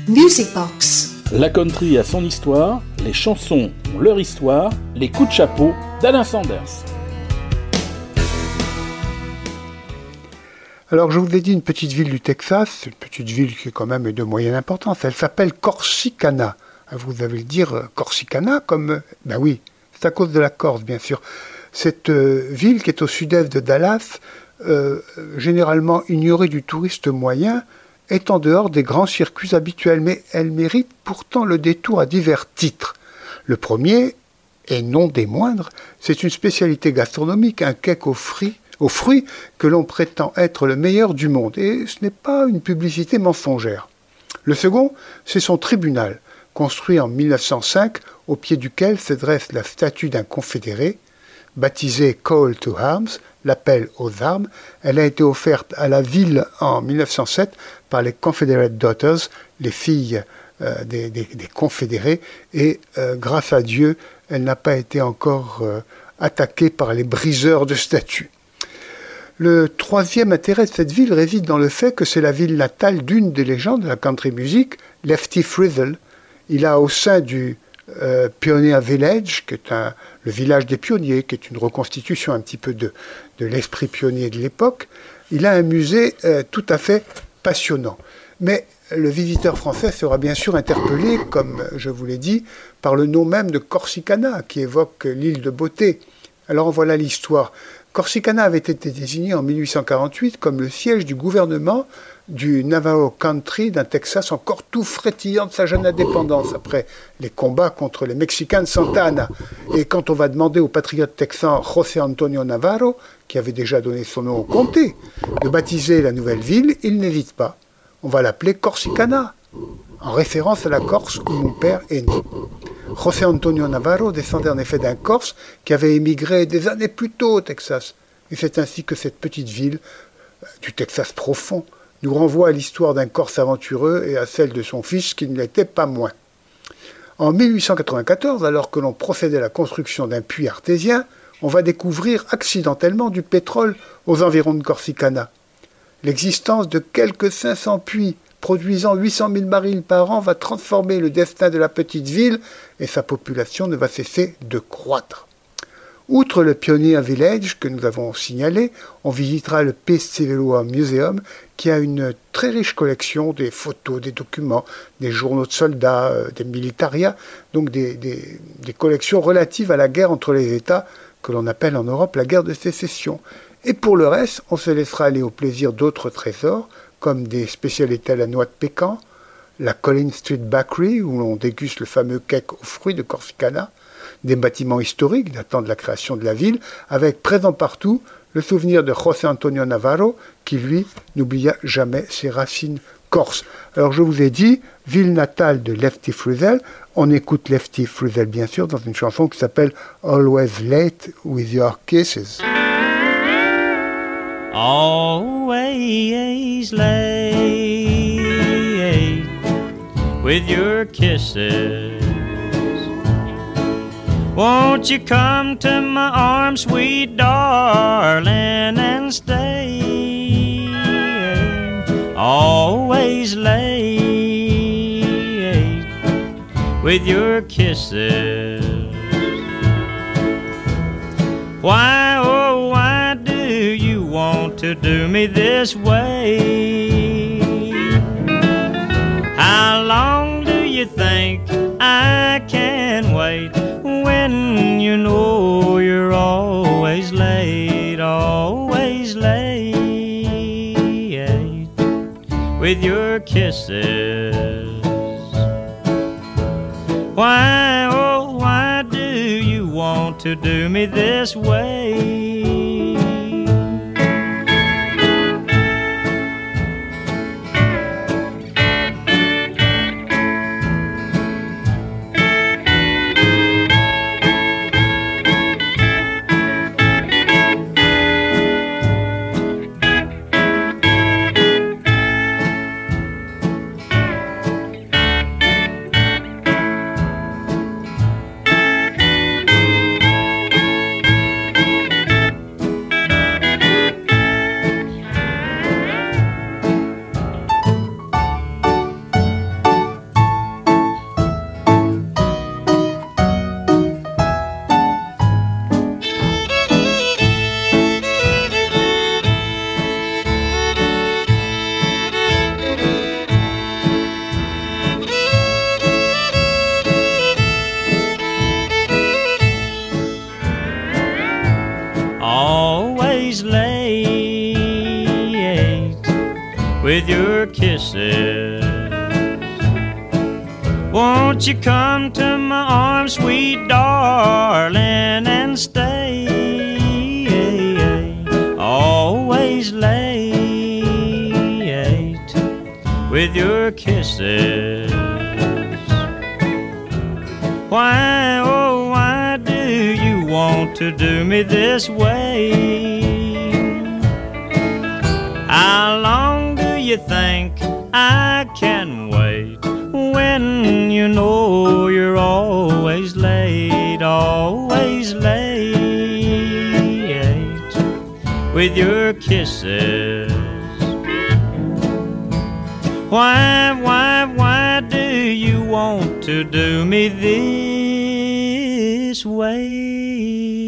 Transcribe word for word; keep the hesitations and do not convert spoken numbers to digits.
Music Box. La country a son histoire, les chansons ont leur histoire, les coups de chapeau d'Alain Sanders. Alors je vous ai dit une petite ville du Texas, une petite ville qui est quand même de moyenne importance, elle s'appelle Corsicana. Vous allez le dire Corsicana comme... Ben oui, c'est à cause de la Corse bien sûr. Cette euh, ville qui est au sud-est de Dallas, euh, généralement ignorée du touriste moyen, est en dehors des grands circuits habituels, mais elle mérite pourtant le détour à divers titres. Le premier, et non des moindres, c'est une spécialité gastronomique, un cake aux fruits, aux fruits que l'on prétend être le meilleur du monde, et ce n'est pas une publicité mensongère. Le second, c'est son tribunal, construit en mille neuf cent cinq, au pied duquel se dresse la statue d'un confédéré, baptisée Call to Arms, l'appel aux armes. Elle a été offerte à la ville en mille neuf cent sept par les Confederate Daughters, les filles euh, des, des, des confédérés, et euh, grâce à Dieu, elle n'a pas été encore euh, attaquée par les briseurs de statues. Le troisième intérêt de cette ville réside dans le fait que c'est la ville natale d'une des légendes de la country music, Lefty Frizzell. Il a au sein du euh, Pioneer Village, qui est un, le village des pionniers, qui est une reconstitution un petit peu de, de l'esprit pionnier de l'époque, il a un musée euh, tout à fait passionnant. Mais le visiteur français sera bien sûr interpellé, comme je vous l'ai dit, par le nom même de Corsicana, qui évoque l'île de beauté. Alors voilà l'histoire. Corsicana avait été désigné en mille huit cent quarante-huit comme le siège du gouvernement du Navajo Country d'un Texas encore tout frétillant de sa jeune indépendance après les combats contre les Mexicains de Santa Ana. Et quand on va demander au patriote texan José Antonio Navarro, qui avait déjà donné son nom au comté, de baptiser la nouvelle ville, il n'hésite pas. On va l'appeler Corsicana, en référence à la Corse où mon père est né. José Antonio Navarro descendait en effet d'un Corse qui avait émigré des années plus tôt au Texas. Et c'est ainsi que cette petite ville, du Texas profond, nous renvoie à l'histoire d'un Corse aventureux et à celle de son fils qui ne l'était pas moins. En mille huit cent quatre-vingt-quatorze, alors que l'on procédait à la construction d'un puits artésien, on va découvrir accidentellement du pétrole aux environs de Corsicana. L'existence de quelques cinq cents puits produisant huit cent mille barils par an va transformer le destin de la petite ville et sa population ne va cesser de croître. Outre le Pioneer Village que nous avons signalé, on visitera le Peace Civil War Museum qui a une très riche collection des photos, des documents, des journaux de soldats, euh, des militariats, donc des, des, des collections relatives à la guerre entre les États que l'on appelle en Europe la guerre de sécession. Et pour le reste, on se laissera aller au plaisir d'autres trésors, comme des spécialités à la noix de pécan, la Collins Street Bakery, où l'on déguste le fameux cake aux fruits de Corsicana, des bâtiments historiques datant de la création de la ville, avec présent partout le souvenir de José Antonio Navarro, qui lui n'oublia jamais ses racines corses. Alors je vous ai dit, ville natale de Lefty Frizzell, on écoute Lefty Frizzell bien sûr dans une chanson qui s'appelle Always Late with Your Kisses. Always late with your kisses. Won't you come to my arms, sweet darling, and stay? Always late with your kisses. Why, oh, why do you want to do me this way? How long do you think I can wait when you know you're always late, always late with your kisses? Why, oh, why do you want to do me this way? with your kisses. Won't you come to my arms, sweet darling, and stay always late with your kisses? Why, oh, why do you want to do me this way? How long do you think I can wait when you know you're always late, always late with your kisses? Why, why, why do you want to do me this way?